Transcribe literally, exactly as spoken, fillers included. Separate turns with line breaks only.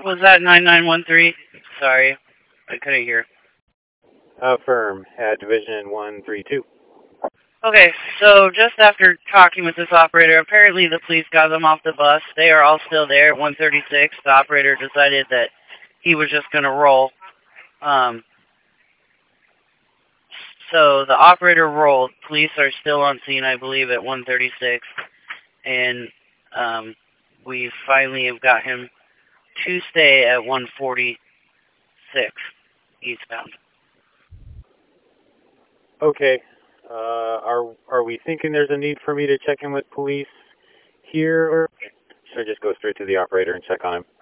Was that nine nine one three? Sorry, I couldn't hear.
Affirm, at Division one three two.
Okay, so just after talking with this operator, apparently the police got them off the bus. They are all still there at one thirty-six. The operator decided that he was just going to roll. Um, so the operator rolled. Police are still on scene, I believe, at one thirty-six. And um, we finally have got him to stay at one forty-six eastbound.
Okay. Uh, are are we thinking there's a need for me to check in with police here, or should I just go straight to the operator and check on him?